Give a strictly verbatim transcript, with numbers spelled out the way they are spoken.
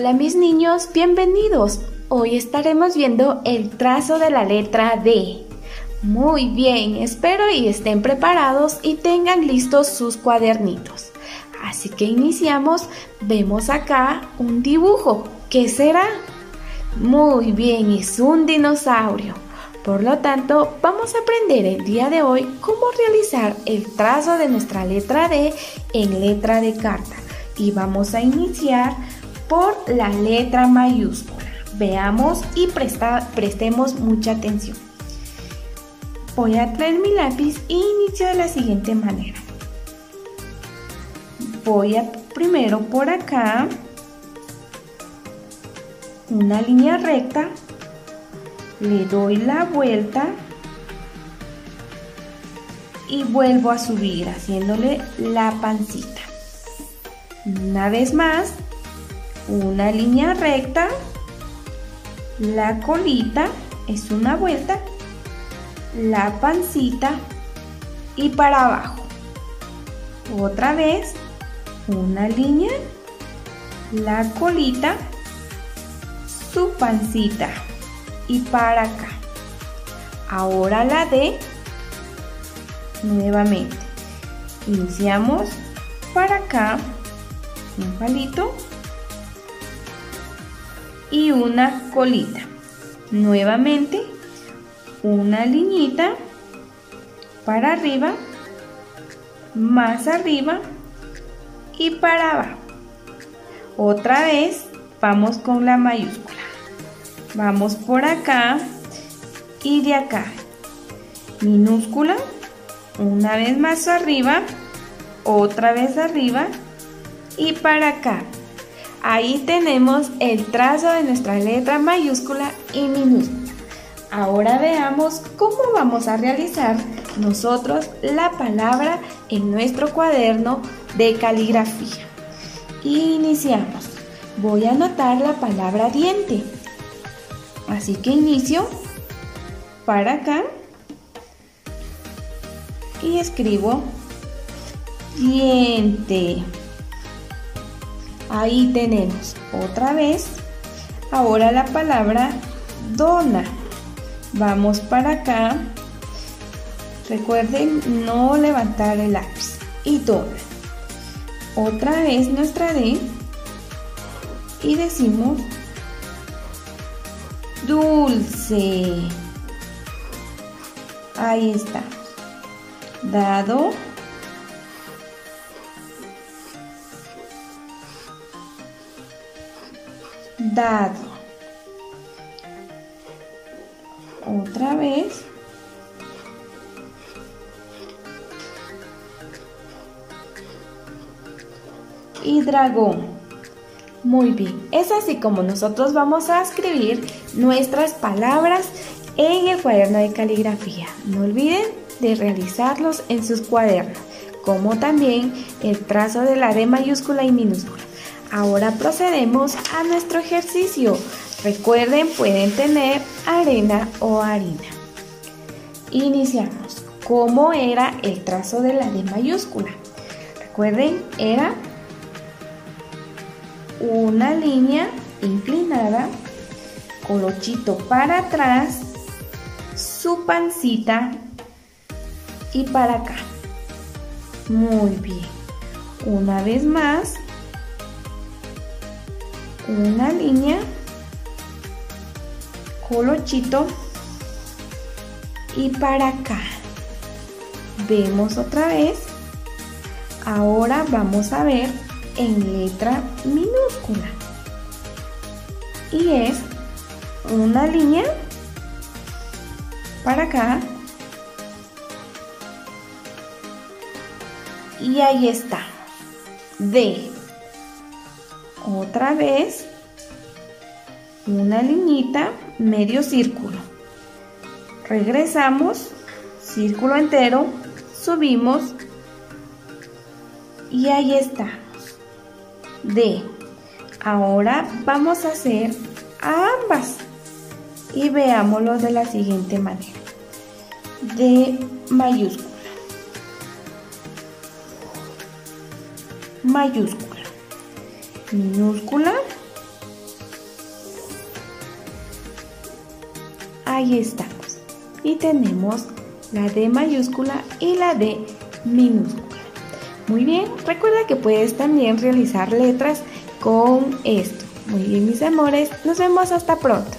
Hola mis niños, bienvenidos. Hoy estaremos viendo el trazo de la letra D. Muy bien, espero y estén preparados y tengan listos sus cuadernitos. Así que iniciamos. Vemos acá un dibujo. ¿Qué será? Muy bien, es un dinosaurio. Por lo tanto, vamos a aprender el día de hoy cómo realizar el trazo de nuestra letra D en letra de carta. Y vamos a iniciar por la letra mayúscula. Veamos y presta, prestemos mucha atención. Voy a traer mi lápiz e inicio de la siguiente manera. Voy a primero por acá, una línea recta, le doy la vuelta y vuelvo a subir haciéndole la pancita. Una vez más, una línea recta, la colita es una vuelta, la pancita y para abajo. Otra vez, una línea, la colita, su pancita y para acá. Ahora la D, nuevamente. Iniciamos para acá, un palito y una colita. Nuevamente, una liñita para arriba, más arriba y para abajo. Otra vez, vamos con la mayúscula. Vamos por acá y de acá. Minúscula, una vez más arriba, otra vez arriba y para acá. Ahí tenemos el trazo de nuestra letra mayúscula y minúscula. Ahora veamos cómo vamos a realizar nosotros la palabra en nuestro cuaderno de caligrafía. Iniciamos. Voy a anotar la palabra diente. Así que inicio para acá y escribo diente. Ahí tenemos otra vez. Ahora la palabra dona. Vamos para acá. Recuerden no levantar el lápiz. Y dona. Otra vez nuestra D. Y decimos dulce. Ahí está. Dado. Dado. Otra vez. Y dragón. Muy bien, es así como nosotros vamos a escribir nuestras palabras en el cuaderno de caligrafía. No olviden de realizarlos en sus cuadernos, como también el trazo de la D mayúscula y minúscula. Ahora procedemos a nuestro ejercicio. Recuerden, pueden tener arena o harina. Iniciamos. ¿Cómo era el trazo de la D mayúscula? Recuerden, era una línea inclinada, colochito para atrás, su pancita y para acá. Muy bien. Una vez más, una línea, colochito y para acá. Vemos otra vez. Ahora vamos a ver en letra minúscula. Y es una línea para acá. Y ahí está. D. Otra vez una liñita, medio círculo. Regresamos, círculo entero, subimos y ahí está. D. Ahora vamos a hacer a ambas y veámoslo de la siguiente manera. D mayúscula, mayúscula, minúscula, Ahí estamos. Y tenemos la D mayúscula y la D minúscula. Muy bien, recuerda que puedes también realizar letras con esto. Muy bien, mis amores, nos vemos hasta pronto.